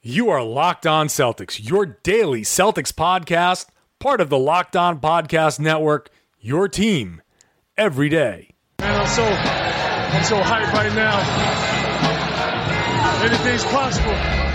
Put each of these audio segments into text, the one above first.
You are Locked On Celtics, your daily Celtics podcast, part of the Locked On Podcast Network, your team every day. Man, I'm so hyped right now. Anything's possible.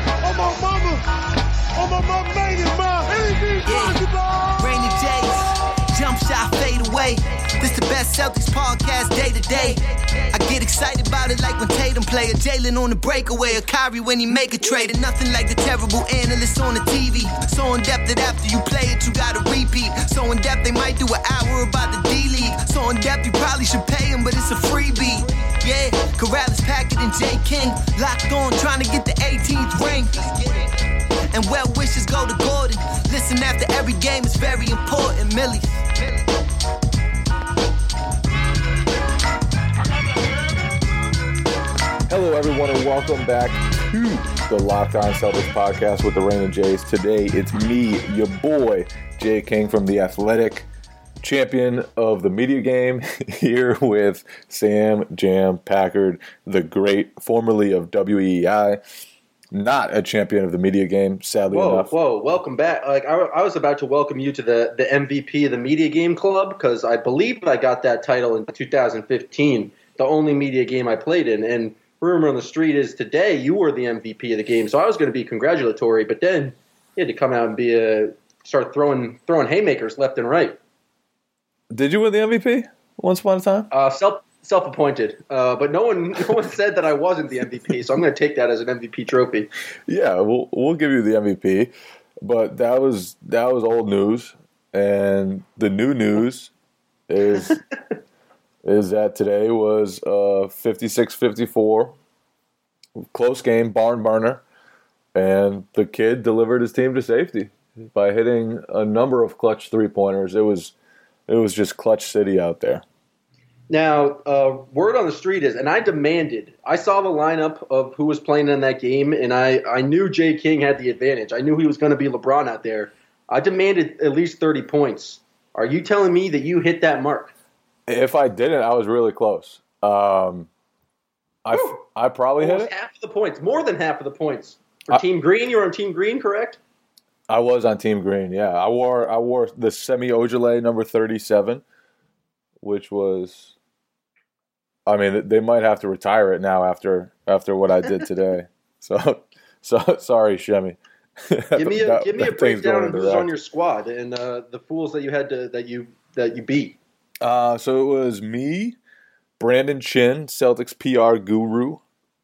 Oh my mama made it, man. Anything's possible. Rainy days, jump shot, fade away. This the best Celtics podcast day to day. I get excited about it like when Tatum play, or Jalen on the breakaway, or Kyrie when he make a trade. And nothing like the terrible analysts on the TV. So in depth that after you play it, you gotta repeat. So in depth they might do an hour about the D-League. So in depth you probably should pay him, but it's a freebie. Yeah, Corrales, Packard, and Jay King locked on, trying to get the 18th ring. And well wishes go to Gordon. Listen after every game, it's very important, Millie. Hello, everyone, and welcome back to the Locked On Celtics podcast with the Rain and Jays. Today, it's me, your boy, Jay King from The Athletic, champion of the media game, here with Sam Jam Packard, the great, formerly of WEEI, not a champion of the media game, sadly enough. Whoa, welcome back. Like I was about to welcome you to the MVP of the media game club, because I believe I got that title in 2015, the only media game I played in, and rumor on the street is today you were the MVP of the game, so I was going to be congratulatory, but then you had to come out and start throwing haymakers left and right. Did you win the MVP once upon a time? Self-appointed, but no one said that I wasn't the MVP, so I'm going to take that as an MVP trophy. Yeah, we'll give you the MVP, but that was old news, and the new news is. Is that today was 56-54, close game, barn burner, and the kid delivered his team to safety by hitting a number of clutch three-pointers. It was just clutch city out there. Now, word on the street is, and I saw the lineup of who was playing in that game, and I knew Jay King had the advantage. I knew he was going to be LeBron out there. I demanded at least 30 points. Are you telling me that you hit that mark? If I didn't, I was really close. I probably hit it. Half of the points, more than half of the points. For Team Green, you were on Team Green, correct? I was on Team Green, yeah. I wore the Semi Ojeleye number 37, which was, I mean, they might have to retire it now after what I did today. So sorry, Shemi. Give me a breakdown of who's on your squad and the fools that you had that you beat. So it was me, Brandon Chin, Celtics PR guru,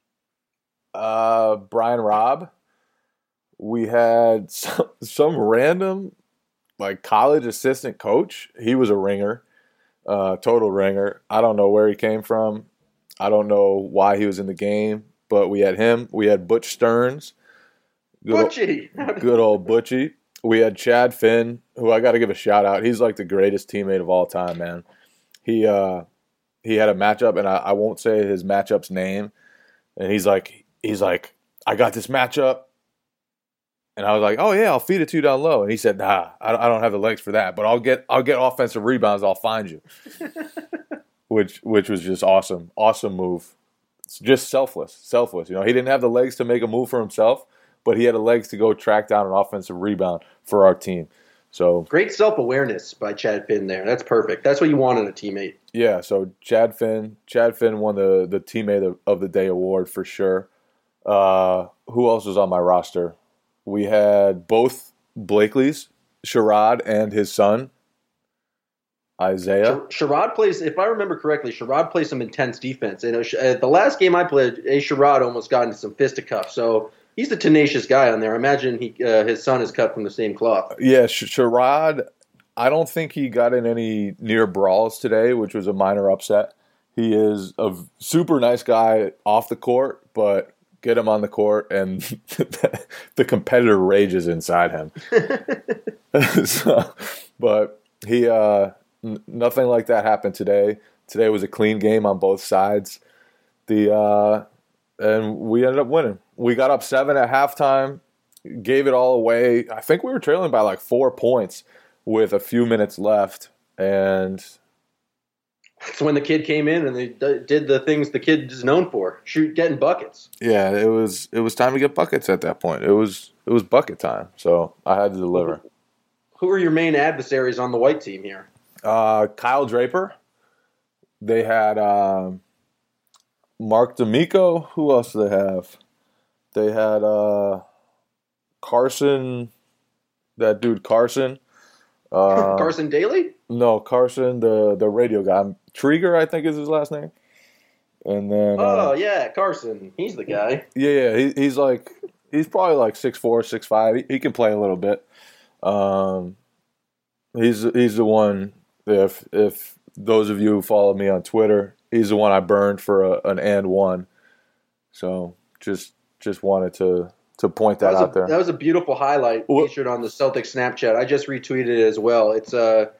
Brian Robb. We had some random, like, college assistant coach. He was a ringer, total ringer. I don't know where he came from. I don't know why he was in the game, but we had him. We had Butch Stearns. Butchie! Good old Butchie. We had Chad Finn, who I got to give a shout out. He's like the greatest teammate of all time, man. He had a matchup, and I won't say his matchup's name. And he's like, I got this matchup, and I was like, oh yeah, I'll feed it to you down low. And he said, nah, I don't have the legs for that, but I'll get offensive rebounds. I'll find you, which was just awesome move. It's just selfless. You know, he didn't have the legs to make a move for himself, but he had the legs to go track down an offensive rebound for our team. So great self-awareness by Chad Finn there. That's perfect. That's what you want in a teammate. Yeah, so Chad Finn won the Teammate of the Day award for sure. Who else was on my roster? We had both Blakeleys, Sherrod and his son, Isaiah. Sherrod plays, if I remember correctly, Sherrod plays some intense defense. And the last game I played, Sherrod almost got into some fisticuffs. So he's the tenacious guy on there. I imagine his son is cut from the same cloth. Yeah, Sherrod, I don't think he got in any near brawls today, which was a minor upset. He is a super nice guy off the court, but get him on the court and the competitor rages inside him. But he nothing like that happened today. Today was a clean game on both sides. And we ended up winning. We got up 7 at halftime, gave it all away. I think we were trailing by like 4 points with a few minutes left. And That's when the kid came in and they did the things the kid is known for: getting buckets. Yeah, it was time to get buckets at that point. It was bucket time, so I had to deliver. Who are your main adversaries on the white team here? Kyle Draper. They had Mark D'Amico. Who else do they have? They had Carson. That dude Carson. Carson Daly? No, Carson, the radio guy. Trieger, I think is his last name. And then yeah, Carson. He's the guy. Yeah, he's probably like 6'4", 6'5". He can play a little bit. He's the one. If those of you who follow me on Twitter, he's the one I burned for an and one. So just wanted to point that out there. That was a beautiful highlight featured on the Celtics Snapchat. I just retweeted it as well. It's a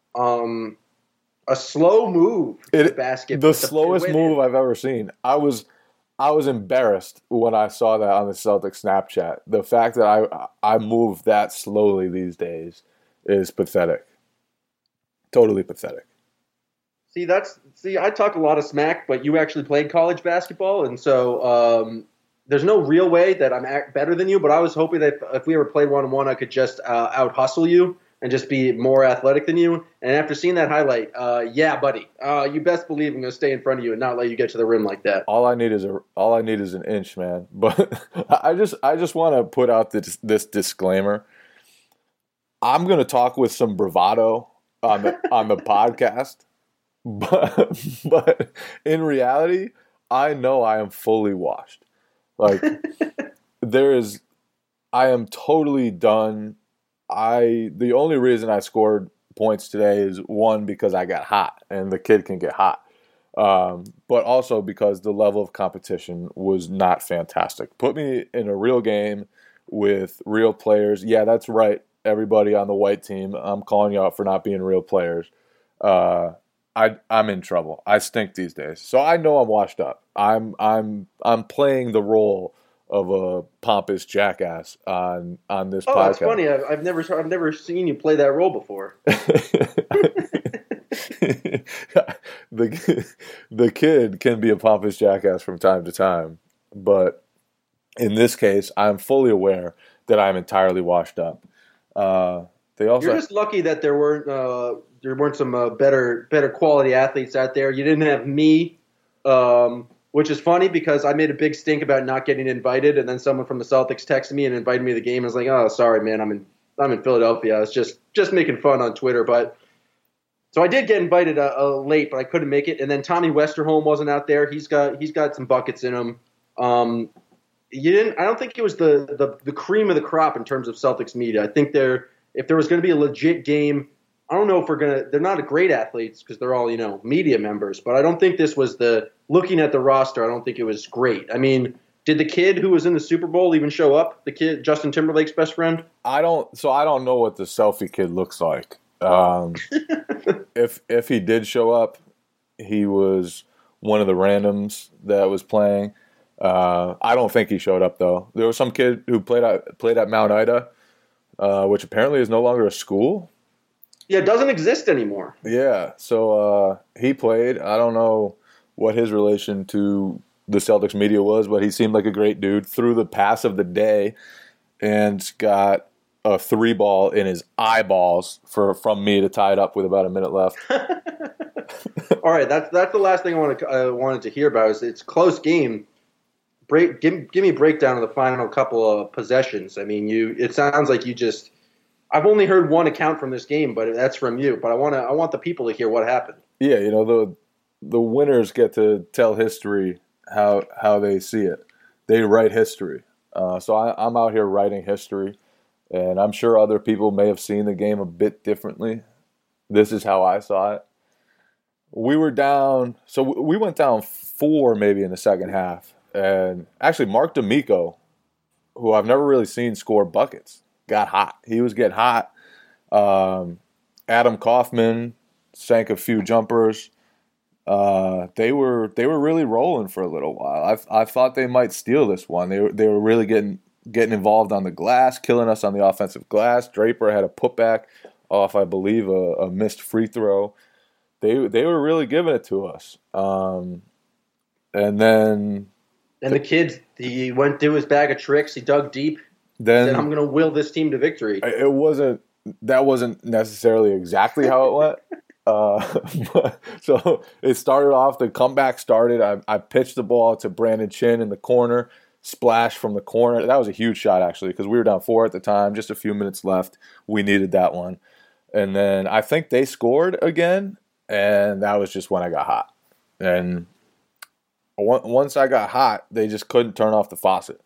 slow move basket. The slowest move I've ever seen. I was embarrassed when I saw that on the Celtics Snapchat. The fact that I move that slowly these days is pathetic. Totally pathetic. See, I talk a lot of smack, but you actually played college basketball, and so there's no real way that I'm better than you. But I was hoping that if we ever played 1-on-1, I could just out hustle you and just be more athletic than you. And after seeing that highlight, yeah, buddy, you best believe I'm going to stay in front of you and not let you get to the rim like that. All I need is an inch, man. But I just want to put out this disclaimer. I'm going to talk with some bravado on the podcast, but in reality, I know I am fully washed. Like I am totally done. The only reason I scored points today is one, because I got hot, and the kid can get hot. But also because the level of competition was not fantastic. Put me in a real game with real players. Yeah, that's right. Everybody on the white team, I'm calling you out for not being real players. I'm in trouble. I stink these days. So I know I'm washed up. I'm playing the role of a pompous jackass on this podcast. Oh, that's funny. I've never seen you play that role before. The kid can be a pompous jackass from time to time, but in this case, I'm fully aware that I'm entirely washed up. You're just lucky that there weren't some better quality athletes out there. You didn't have me, which is funny because I made a big stink about not getting invited, and then someone from the Celtics texted me and invited me to the game. I was like, "Oh, sorry, man, I'm in Philadelphia." I was just making fun on Twitter, but so I did get invited late, but I couldn't make it. And then Tommy Westerholm wasn't out there. He's got some buckets in him. I don't think it was the cream of the crop in terms of Celtics media. I think if there was going to be a legit game, I don't know if they're not great athletes because they're all, media members, but I don't think this was looking at the roster, I don't think it was great. I mean, did the kid who was in the Super Bowl even show up? The kid, Justin Timberlake's best friend? I don't know what the selfie kid looks like. If he did show up, he was one of the randoms that was playing. I don't think he showed up though. There was some kid who played at Mount Ida, which apparently is no longer a school. Yeah, it doesn't exist anymore. Yeah, so he played. I don't know what his relation to the Celtics media was, but he seemed like a great dude. Threw the pass of the day and got a 3-ball in his eyeballs from me to tie it up with about a minute left. All right, that's the last thing I wanted to hear about. Is it's a close game. Give me a breakdown of the final couple of possessions. I mean, it sounds like you just. I've only heard one account from this game, but that's from you. But I want the people to hear what happened. Yeah, the winners get to tell history how they see it. They write history. So I'm out here writing history, and I'm sure other people may have seen the game a bit differently. This is how I saw it. We were down, so we went down 4 maybe in the second half. And actually, Mark D'Amico, who I've never really seen score buckets, got hot. He was getting hot. Adam Kaufman sank a few jumpers. They were really rolling for a little while. I thought they might steal this one. They were really getting involved on the glass, killing us on the offensive glass. Draper had a putback off, I believe, a missed free throw. they were really giving it to us. And then the kid, he went through his bag of tricks. He dug deep. then Said, "I'm going to will this team to victory." That wasn't necessarily exactly how it went. So it started off, the comeback started. I pitched the ball to Brandon Chin in the corner, splash from the corner. That was a huge shot, actually, because we were down 4 at the time, just a few minutes left. We needed that one. And then I think they scored again, and that was just when I got hot. And once I got hot, they just couldn't turn off the faucet.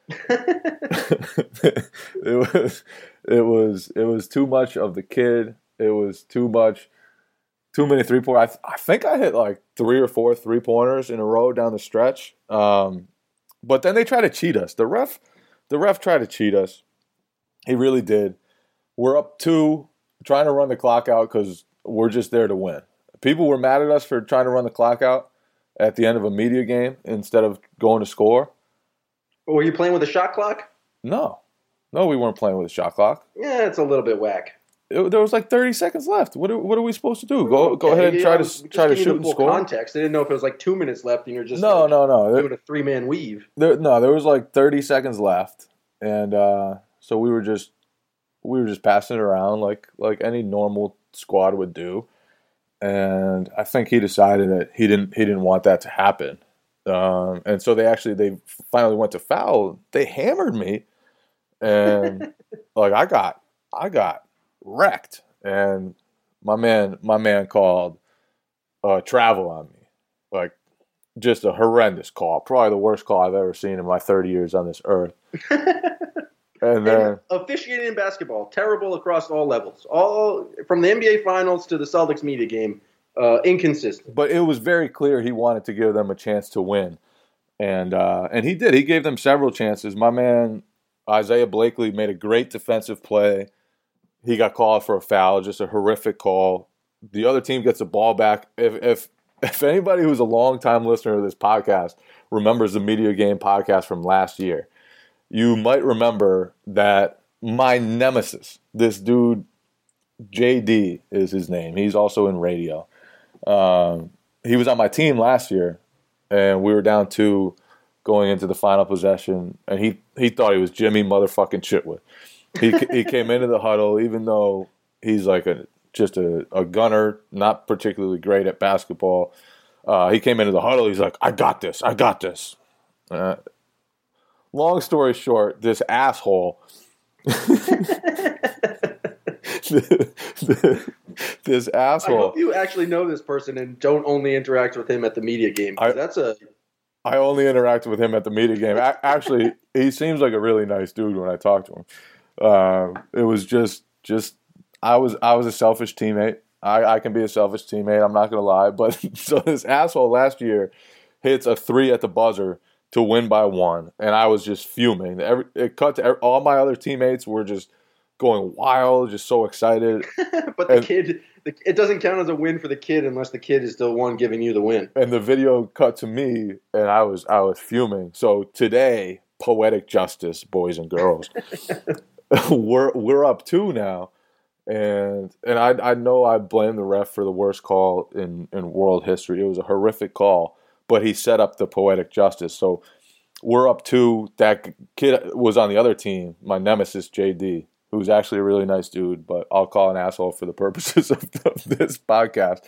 It was too much of the kid. It was too many 3-pointers. I think I hit like 3 or 4 3-pointers in a row down the stretch. But then they tried to cheat us. The ref tried to cheat us. He really did. We're up 2, trying to run the clock out because we're just there to win. People were mad at us for trying to run the clock out at the end of a media game instead of going to score. Were you playing with a shot clock? No, we weren't playing with a shot clock. Yeah, it's a little bit whack. There was like 30 seconds left. What are we supposed to do? Go ahead and try to shoot and score? Context. I didn't know if it was like 2 minutes left and you're just no. doing a 3-man weave. There was like 30 seconds left, and so we were just passing it around like any normal squad would do. And I think he decided that he didn't want that to happen. And so they finally went to foul. They hammered me, and like I got wrecked, and my man called travel on me, like just a horrendous call, probably the worst call I've ever seen in my 30 years on this earth. And then officiating in basketball, terrible across all levels, all from the NBA Finals to the Celtics media game, inconsistent. But it was very clear he wanted to give them a chance to win, and he did. He gave them several chances. My man Isaiah Blakely made a great defensive play. He got called for a foul, just a horrific call. The other team gets the ball back. If anybody who's a longtime listener to this podcast remembers the Media Game podcast from last year, you might remember that my nemesis, this dude, JD is his name. He's also in radio. He was on my team last year, and we were down 2 going into the final possession, and he thought he was Jimmy motherfucking Chitwood. He came into the huddle, even though he's like just a gunner, not particularly great at basketball. He came into the huddle. He's like, I got this. Long story short, this asshole, this asshole. I hope you actually know this person and don't only interact with him at the media game. I only interacted with him at the media game. Actually, he seems like a really nice dude when I talk to him. It was just I was a selfish teammate. I can be a selfish teammate. I'm not gonna lie. But so this asshole last year hits a 3 at the buzzer to win by 1, and I was just fuming. It cut to all my other teammates were just going wild, just so excited. But the kid, it doesn't count as a win for the kid unless the kid is the one giving you the win. And the video cut to me, and I was fuming. So today, poetic justice, boys and girls. we're up 2 now, and I know I blame the ref for the worst call in world history. It was a horrific call, but he set up the poetic justice. So we're up 2. That kid was on the other team, my nemesis JD, who's actually a really nice dude, but I'll call an asshole for the purposes of this podcast.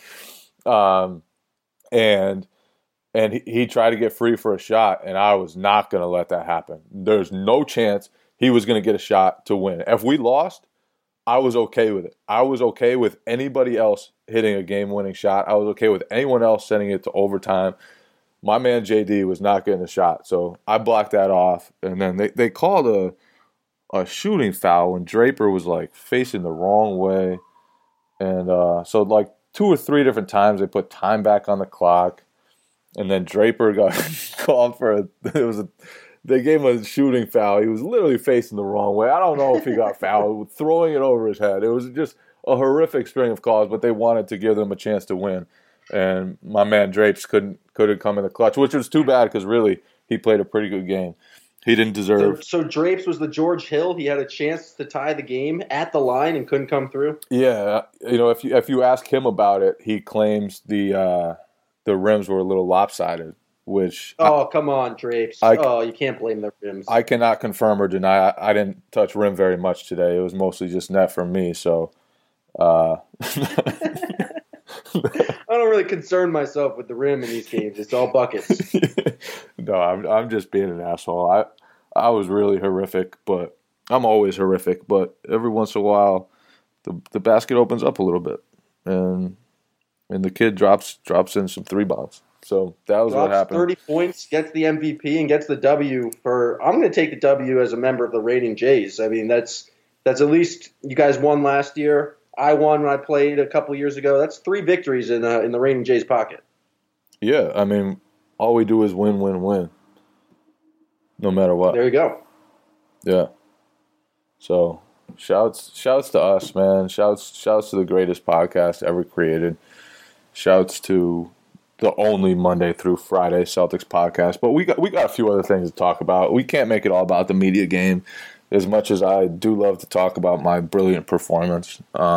And he tried to get free for a shot, and I was not going to let that happen. There's no chance he was going to get a shot to win. If we lost, I was okay with it. I was okay with anybody else hitting a game-winning shot. I was okay with anyone else sending it to overtime. My man JD was not getting a shot, so I blocked that off. And then they called a shooting foul when Draper was like facing the wrong way. And so like 2 or 3 different times they put time back on the clock. And then Draper got called for they gave him a shooting foul. He was literally facing the wrong way. I don't know if he got fouled, throwing it over his head. It was just a horrific string of calls, but they wanted to give them a chance to win. And my man Drapes couldn't come in the clutch, which was too bad because really he played a pretty good game. He didn't deserve. So Drapes was the George Hill. He had a chance to tie the game at the line and couldn't come through. Yeah, if you ask him about it, he claims the rims were a little lopsided. Which come on, Drapes. You can't blame the rims. I cannot confirm or deny. I didn't touch rim very much today. It was mostly just net from me. So. I don't really concern myself with the rim in these games. It's all buckets. No, I'm just being an asshole. I was really horrific, but I'm always horrific. But every once in a while, the basket opens up a little bit, and the kid drops in some 3-bombs. So that was what happened. 30 points, gets the MVP, and gets the W. I'm going to take the W as a member of the Reigning Jays. I mean, that's at least you guys won last year. I won when I played a couple years ago. That's 3 victories in the Reigning Jays pocket. Yeah, I mean, all we do is win, win, win, no matter what. There you go. Yeah. So shouts to us, man. Shouts to the greatest podcast ever created. Shouts to the only Monday through Friday Celtics podcast. But we got a few other things to talk about. We can't make it all about the media game. As much as I do love to talk about my brilliant performance,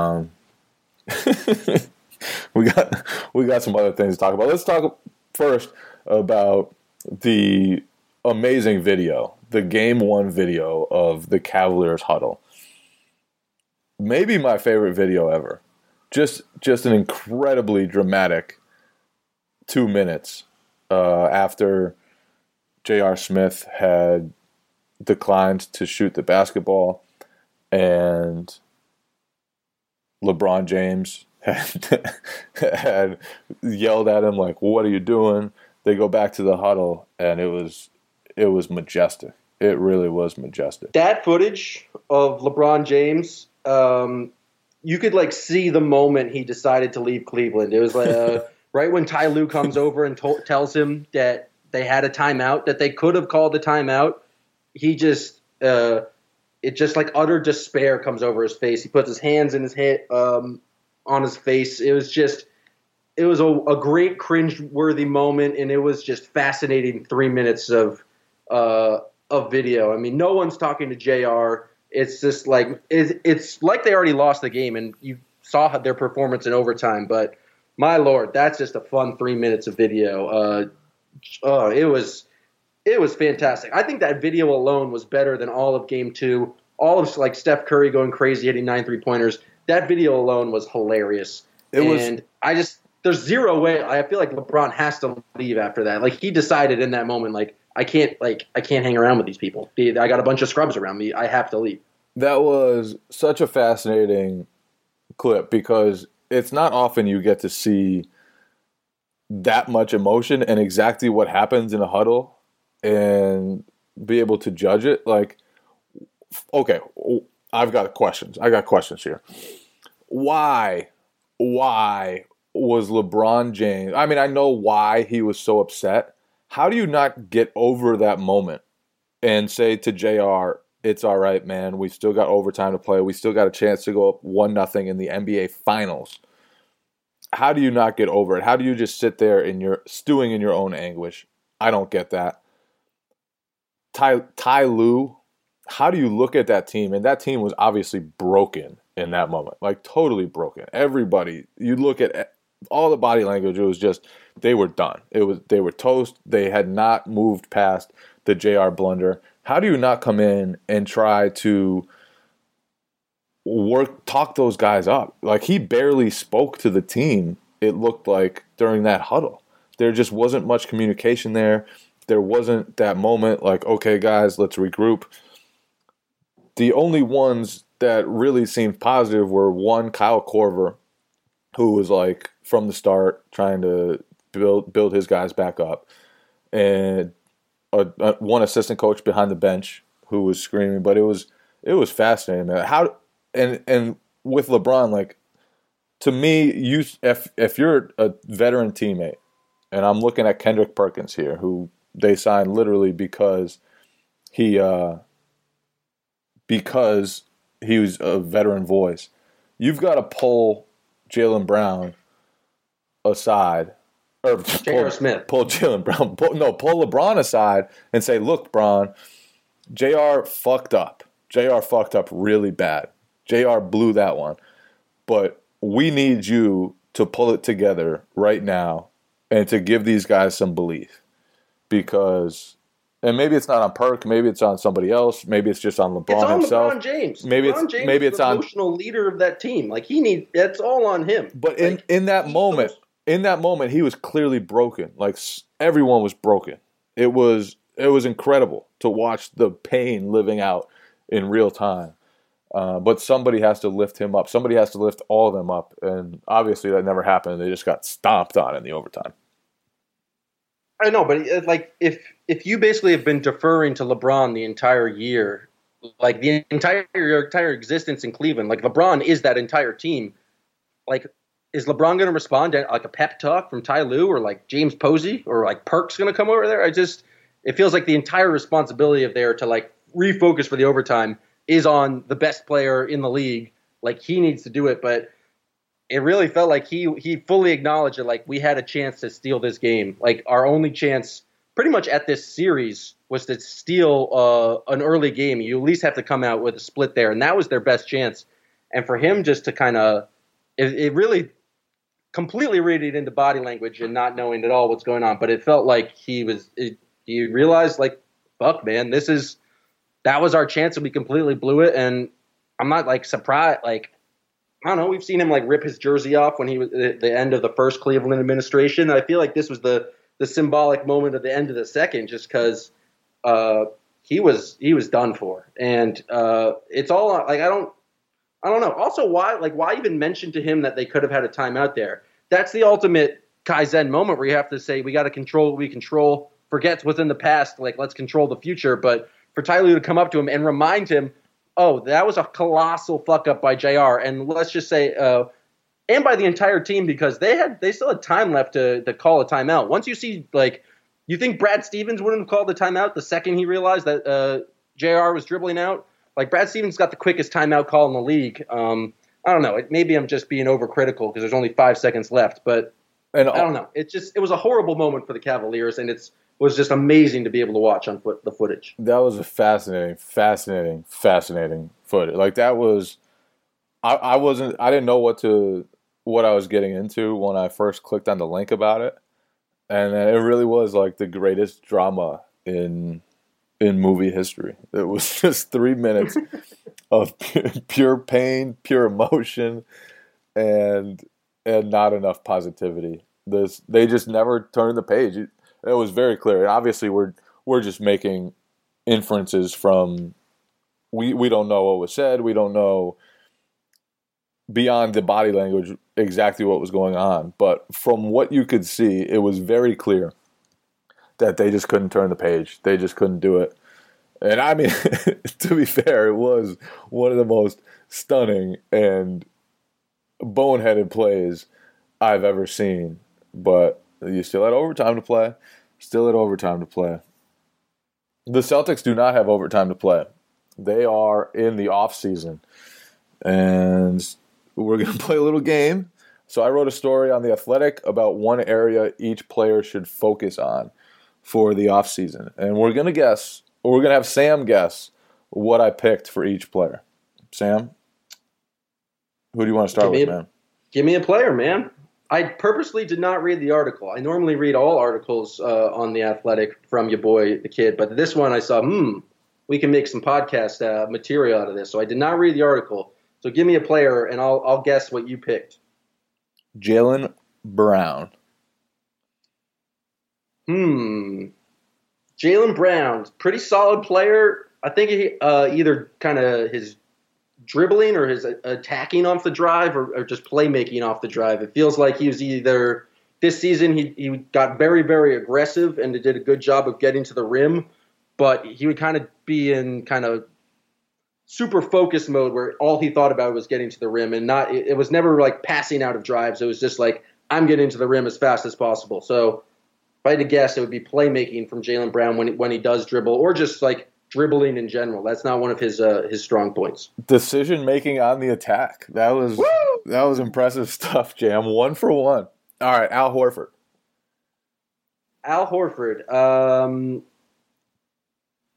we got some other things to talk about. Let's talk first about the amazing video, the Game 1 video of the Cavaliers huddle. Maybe my favorite video ever. Just an incredibly dramatic 2 minutes after J.R. Smith had declined to shoot the basketball, and LeBron James had yelled at him like, "What are you doing?" They go back to the huddle, and it was majestic. It really was majestic. That footage of LeBron James, you could see the moment he decided to leave Cleveland. It was like right when Ty Lue comes over and tells him that they had a timeout, that they could have called a timeout. He just, utter despair comes over his face. He puts his hands in his head, on his face. It was a great cringe-worthy moment, and it was just fascinating 3 minutes of video. I mean, no one's talking to JR. It's just it's like they already lost the game, and you saw their performance in overtime. But my Lord, that's just a fun 3 minutes of video. It was fantastic. I think that video alone was better than all of Game 2. All of Steph Curry going crazy, hitting 9 3-pointers. That video alone was hilarious. There's zero way. I feel like LeBron has to leave after that. He decided in that moment, I can't hang around with these people. I got a bunch of scrubs around me. I have to leave. That was such a fascinating clip because it's not often you get to see that much emotion and exactly what happens in a huddle and be able to judge it. Okay, I've got questions. I got questions here. Why was LeBron James? I mean, I know why he was so upset. How do you not get over that moment and say to JR, "It's all right, man. We still got overtime to play. We still got a chance to go up 1-0 in the NBA Finals." How do you not get over it? How do you just sit there and you're stewing in your own anguish? I don't get that. Ty Lue, how do you look at that team? And that team was obviously broken in that moment, totally broken. Everybody, you look at all the body language, it was just, they were done. They were toast. They had not moved past the JR blunder. How do you not come in and try to talk those guys up? He barely spoke to the team, it looked like, during that huddle. There just wasn't much communication there. There wasn't that moment okay, guys, let's regroup. The only ones that really seemed positive were one, Kyle Korver, who was from the start trying to build his guys back up, and one assistant coach behind the bench who was screaming. But it was fascinating, man. How and with LeBron, to me, if you're a veteran teammate, and I'm looking at Kendrick Perkins here, who they signed literally because he was a veteran voice. You've got to pull Jaylen Brown aside, or J.R. Smith. Pull Jaylen Brown. Pull LeBron aside and say, "Look, Bron, JR fucked up. JR fucked up really bad. JR blew that one. But we need you to pull it together right now and to give these guys some belief. Because, and maybe it's not on Perk, maybe it's on somebody else, maybe it's just on LeBron himself. LeBron James. Maybe LeBron James maybe is it's the on emotional leader of that team. Like that's all on him. But in that moment, he was clearly broken. Like everyone was broken. It was incredible to watch the pain living out in real time. But somebody has to lift him up. Somebody has to lift all of them up. And obviously that never happened. They just got stomped on in the overtime. I know, but like if you basically have been deferring to LeBron the entire year, like your entire existence in Cleveland, like LeBron is that entire team. Like, is LeBron going to respond to like a pep talk from Ty Lue or like James Posey or like Perk's going to come over there? It feels like the entire responsibility of there to like refocus for the overtime is on the best player in the league. Like he needs to do it, but it really felt like he fully acknowledged that like we had a chance to steal this game. Like our only chance pretty much at this series was to steal an early game. You at least have to come out with a split there, and that was their best chance. And for him just to kind of it really completely read it into body language and not knowing at all what's going on, but it felt like he realized like, fuck man, that was our chance and we completely blew it. And I'm not like surprised. Like, I don't know. We've seen him like rip his jersey off when he was at the end of the first Cleveland administration. I feel like this was the symbolic moment of the end of the second, just because he was done for. And it's all like I don't know. Also, why even mention to him that they could have had a timeout there? That's the ultimate Kaizen moment where you have to say we got to control what we control. Forget what's in the past. Like let's control the future. But for Ty Lue to come up to him and remind him, oh, that was a colossal fuck up by JR. And let's just say, and by the entire team, because they still had time left to call a timeout. Once you see, like, you think Brad Stevens wouldn't have called the timeout the second he realized that JR was dribbling out? Like, Brad Stevens got the quickest timeout call in the league. I don't know. Maybe I'm just being overcritical because there's only 5 seconds left. But I don't know. It was a horrible moment for the Cavaliers, and it was just amazing to be able to watch on the footage. That was a fascinating footage. Like that was, I didn't know what I was getting into when I first clicked on the link about it, and it really was like the greatest drama in movie history. It was just 3 minutes of pure pain, pure emotion, and not enough positivity. They just never turned the page. It was very clear. And obviously, we're just making inferences from we don't know what was said. We don't know beyond the body language exactly what was going on. But from what you could see, it was very clear that they just couldn't turn the page. They just couldn't do it. And I mean, to be fair, it was one of the most stunning and boneheaded plays I've ever seen. But you still had overtime to play. The Celtics do not have overtime to play. They are in the off season. And we're going to play a little game. So I wrote a story on The Athletic about one area each player should focus on for the off season. And we're going to have Sam guess what I picked for each player. Sam, who do you want to start with, man? Give me a player, man. I purposely did not read the article. I normally read all articles on The Athletic from your boy, the kid. But this one I saw, we can make some podcast material out of this. So I did not read the article. So give me a player, and I'll guess what you picked. Jaylen Brown. Jaylen Brown, pretty solid player. I think he either kind of his dribbling or his attacking off the drive or just playmaking off the drive. It feels like he was either this season he got very, very aggressive and did a good job of getting to the rim, but he would kind of be in kind of super focus mode where all he thought about was getting to the rim and it was never like passing out of drives. It was just like, I'm getting to the rim as fast as possible. So if I had to guess, it would be playmaking from Jaylen Brown when he does dribble, or just like dribbling in general. That's not one of his strong points. Decision making on the attack. That was impressive stuff, Jam. 1 for 1. All right, Al Horford.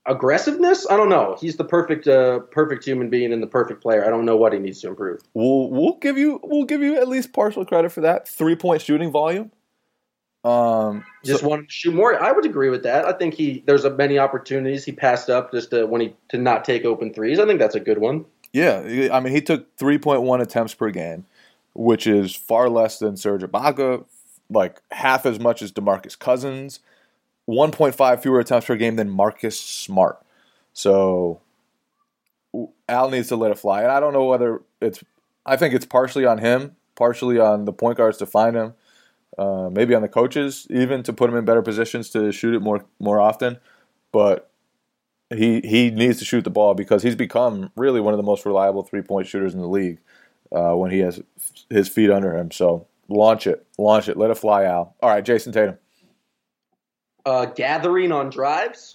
aggressiveness. I don't know. He's the perfect human being and the perfect player. I don't know what he needs to improve. We'll give you at least partial credit for that. 3-point shooting volume. Just wanted to shoot more. I would agree with that. I think there's many opportunities he passed up just to not take open threes. I think that's a good one. Yeah, I mean, he took 3.1 attempts per game, which is far less than Serge Ibaka, like half as much as DeMarcus Cousins, 1.5 fewer attempts per game than Marcus Smart. So Al needs to let it fly. And I don't know whether I think it's partially on him, partially on the point guards to find him, maybe on the coaches even to put him in better positions to shoot it more often. But he needs to shoot the ball because he's become really one of the most reliable 3-point shooters in the league when he has his feet under him. So launch it, let it fly, Al. All right, Jason Tatum. Gathering on drives.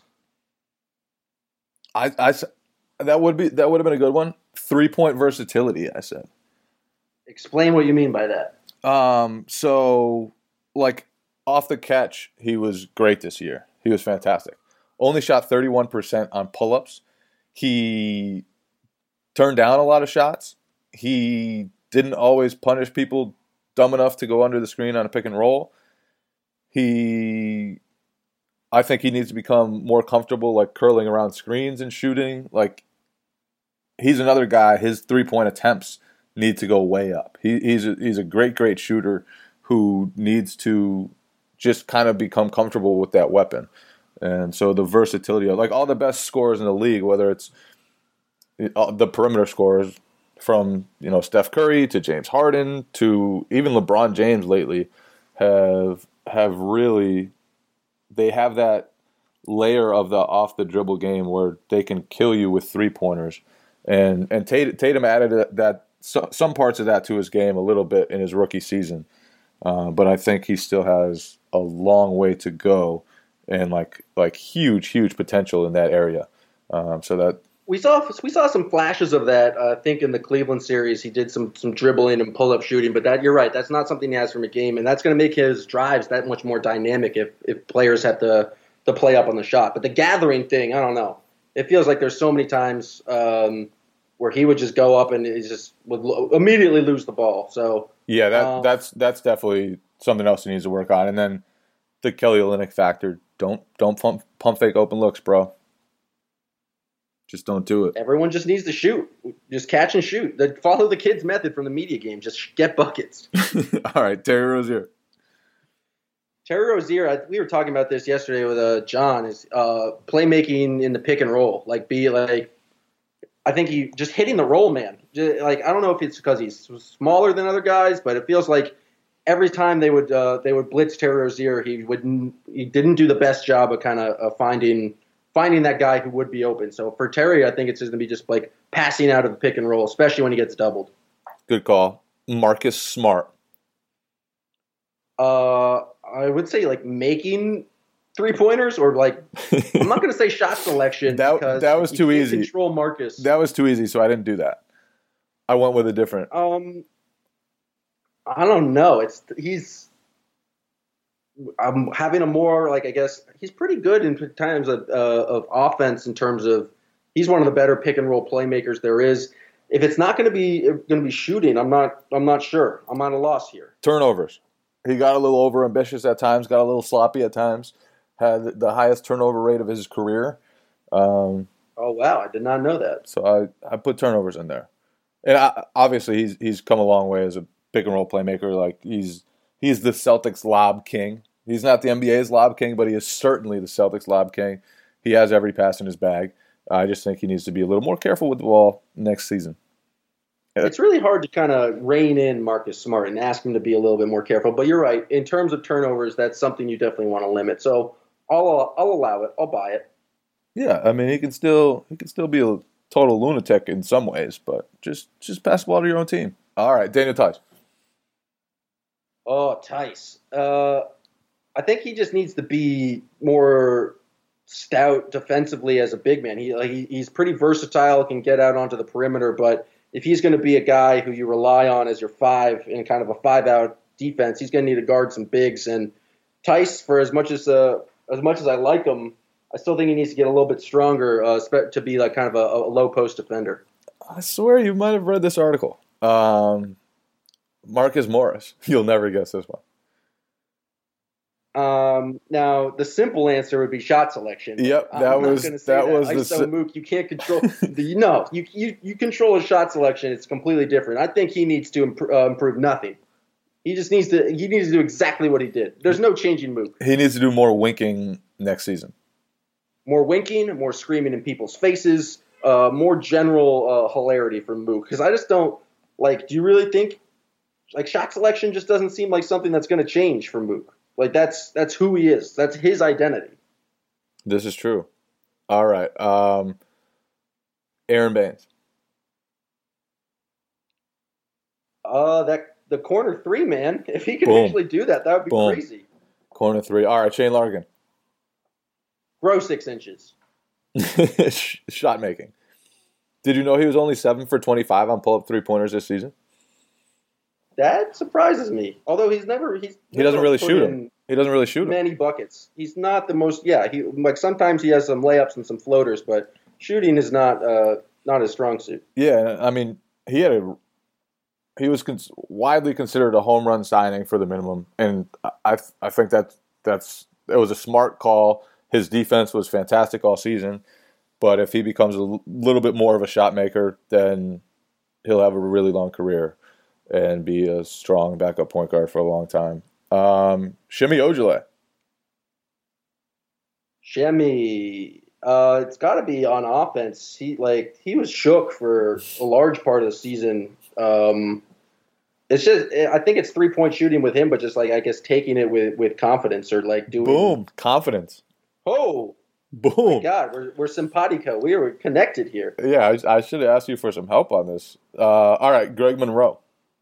That would have been a good one. 3-point versatility, I said. Explain what you mean by that. So like off the catch, he was great this year. He was fantastic. Only shot 31% on pull-ups. He turned down a lot of shots. He didn't always punish people dumb enough to go under the screen on a pick and roll. I think he needs to become more comfortable, like curling around screens and shooting. Like he's another guy. His 3-point attempts need to go way up. He's a great shooter who needs to just kind of become comfortable with that weapon. And so the versatility of like all the best scorers in the league, whether it's the perimeter scorers from Steph Curry to James Harden to even LeBron James lately, have really. They have that layer of the off the dribble game where they can kill you with 3-pointers, and Tatum added that some parts of that to his game a little bit in his rookie season, but I think he still has a long way to go, and like huge potential in that area. So that we saw some flashes of that. I think in the Cleveland series he did some dribbling and pull up shooting, but you're right. That's not something he has from a game, and that's going to make his drives that much more dynamic if players have to play up on the shot. But the gathering thing, I don't know. It feels like there's so many times where he would just go up and he just would immediately lose the ball. So yeah, that's definitely something else he needs to work on. And then the Kelly Olynyk factor. Don't pump fake open looks, bro. Just don't do it. Everyone just needs to shoot. Just catch and shoot. Follow the kid's method from the media game. Just get buckets. All right, Terry Rozier. Terry Rozier, we were talking about this yesterday with John, is playmaking in the pick and roll. I think he just hitting the roll man. I don't know if it's because he's smaller than other guys, but it feels like every time they would blitz Terry Rozier, he didn't do the best job of kind of finding that guy who would be open. So for Terry, I think it's just going to be just like passing out of the pick and roll, especially when he gets doubled. Good call. Marcus Smart. I would say like making 3-pointers or like I'm not going to say shot selection because that was too easy. Control Marcus. That was too easy, so I didn't do that. I went with a different. I don't know. I'm having a more I guess he's pretty good in times of offense in terms of he's one of the better pick and roll playmakers there is. If it's not going to be shooting, I'm not sure. I'm at a loss here. Turnovers. He got a little over ambitious at times, got a little sloppy at times, had the highest turnover rate of his career. Oh wow, I did not know that. So I put turnovers in there. And obviously he's come a long way as a pick and roll playmaker. Like he's the Celtics lob king. He's not the NBA's lob king, but he is certainly the Celtics lob king. He has every pass in his bag. I just think he needs to be a little more careful with the ball next season. It's really hard to kind of rein in Marcus Smart and ask him to be a little bit more careful. But you're right. In terms of turnovers, that's something you definitely want to limit. So I'll allow it. I'll buy it. Yeah, I mean he can still be a total lunatic in some ways, but just pass the ball to your own team. All right, Daniel Theis. Oh, Theis. I think he just needs to be more stout defensively as a big man. He's pretty versatile, can get out onto the perimeter, but if he's going to be a guy who you rely on as your 5 in kind of a 5-out defense, he's going to need to guard some bigs. And Theis, for as much as I like him, I still think he needs to get a little bit stronger to be like kind of a low post defender. I swear you might have read this article. Marcus Morris. You'll never guess this one. Now the simple answer would be shot selection. Yep, that was ISO Mook. You can't control. You control his shot selection. It's completely different. I think he needs to improve nothing. He just needs to. He needs to do exactly what he did. There's no changing Mook. He needs to do more winking next season. More winking, more screaming in people's faces, more general hilarity from Mook. Because I just don't like. Do you really think like shot selection just doesn't seem like something that's going to change for Mook? Like that's who he is. That's his identity. This is true. All right. Aaron Baines. The corner three, man. If he can actually do that, that would be crazy. Corner three. All right, Shane Larkin. Grow 6 inches. Shot making. Did you know he was only 7 for 25 on pull-up three-pointers this season? That surprises me. Although he doesn't really shoot him. He doesn't really shoot many buckets. He's not the most. Yeah, he like sometimes he has some layups and some floaters, but shooting is not his strong suit. Yeah, I mean he was widely considered a home run signing for the minimum, and I think it was a smart call. His defense was fantastic all season, but if he becomes a little bit more of a shot maker, then he'll have a really long career and be a strong backup point guard for a long time. Shemi Ojale. Shemi, it's got to be on offense. He was shook for a large part of the season. It's just I think it's 3-point shooting with him, but just like I guess taking it with confidence or like doing confidence. Oh, boom! My God, we're simpatico. We were connected here. Yeah, I should have asked you for some help on this. All right, Greg Monroe.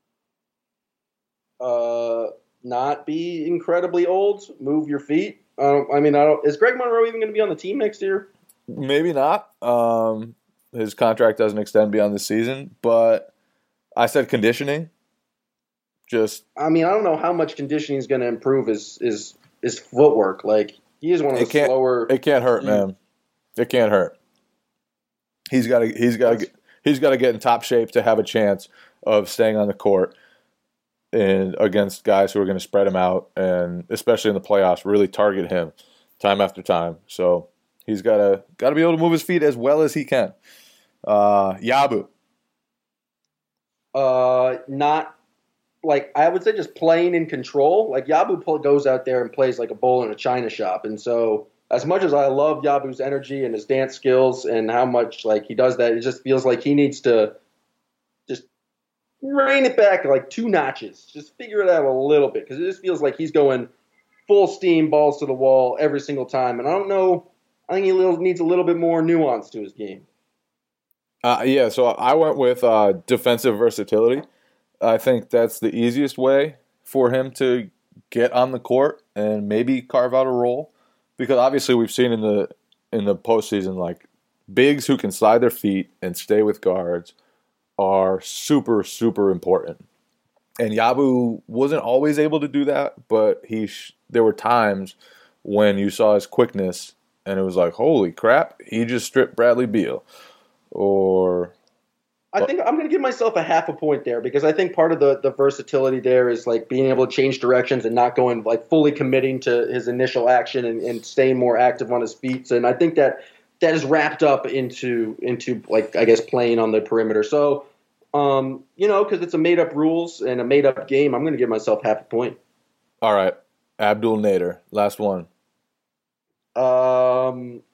Not be incredibly old. Move your feet. Is Greg Monroe even going to be on the team next year? Maybe not. His contract doesn't extend beyond this season, but I said conditioning. I don't know how much conditioning is going to improve his footwork. Like he is one of the slower. It can't hurt, man. It can't hurt. He's got to get in top shape to have a chance of staying on the court and against guys who are going to spread him out, and especially in the playoffs, really target him time after time. So he's got to be able to move his feet as well as he can. Yabu. Not like I would say just playing in control. Like Yabu goes out there and plays like a bull in a china shop, and so as much as I love Yabu's energy and his dance skills and how much like he does that, it just feels like he needs to just rein it back like 2 notches. Just figure it out a little bit because it just feels like he's going full steam, balls to the wall every single time. And I don't know. I think he needs a little bit more nuance to his game. So I went with defensive versatility. I think that's the easiest way for him to get on the court and maybe carve out a role. Because obviously we've seen in the postseason, like bigs who can slide their feet and stay with guards are super, super important. And Yabu wasn't always able to do that, but there were times when you saw his quickness and it was like, holy crap, he just stripped Bradley Beal. I think I'm going to give myself a half a point there because I think part of the versatility there is like being able to change directions and not going like fully committing to his initial action and staying more active on his feet. And I think that is wrapped up into like I guess playing on the perimeter. So because it's a made up rules and a made up game, I'm going to give myself half a point. All right, Abdul Nader, last one. Abdul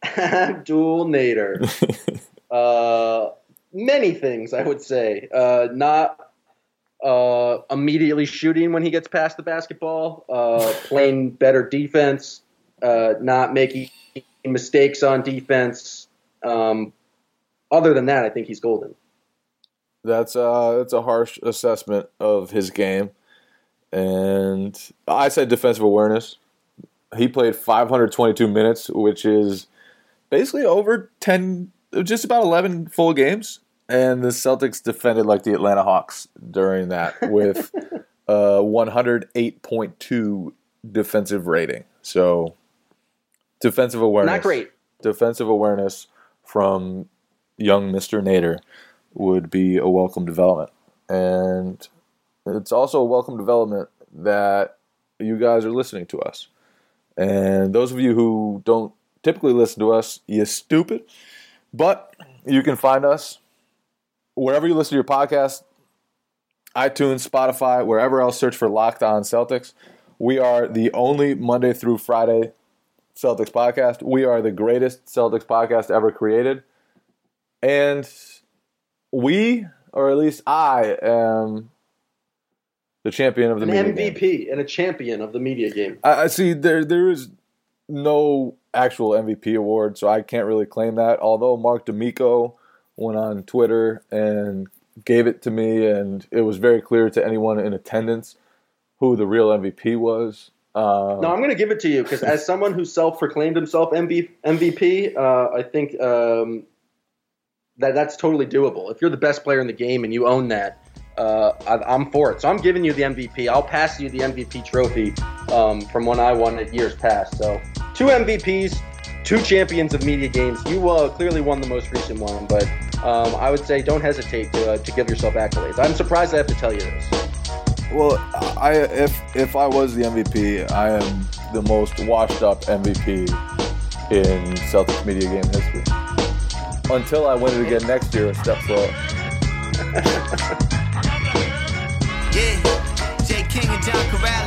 Nader. Many things, I would say. Not immediately shooting when he gets past the basketball, playing better defense, not making mistakes on defense. Other than that, I think he's golden. That's a harsh assessment of his game. And I said defensive awareness. He played 522 minutes, which is basically over 10 just about 11 full games, and the Celtics defended like the Atlanta Hawks during that with 108.2 defensive rating. So defensive awareness. Not great. defensive awareness from young Mr. Nader would be a welcome development. And it's also a welcome development that you guys are listening to us. And those of you who don't typically listen to us, you're stupid. But you can find us wherever you listen to your podcast, iTunes, Spotify, wherever else, search for Locked On Celtics. We are the only Monday through Friday Celtics podcast. We are the greatest Celtics podcast ever created. And we, or at least I, am the champion of the media game. An MVP and a champion of the media game. I see there is no actual MVP award, so I can't really claim that. Although Mark D'Amico went on Twitter and gave it to me, and it was very clear to anyone in attendance who the real MVP was. No, I'm going to give it to you because as someone who self-proclaimed himself MVP, I think that's totally doable. If you're the best player in the game and you own that, I'm for it. So I'm giving you the MVP. I'll pass you the MVP trophy from when I won it years past. So 2 MVPs, 2 champions of media games. You clearly won the most recent one, but I would say don't hesitate to give yourself accolades. I'm surprised I have to tell you this. Well, if I was the MVP, I am the most washed up MVP in Celtics media game history. Until I win it again next year, a step forward. Yeah, Jay King and John Corral.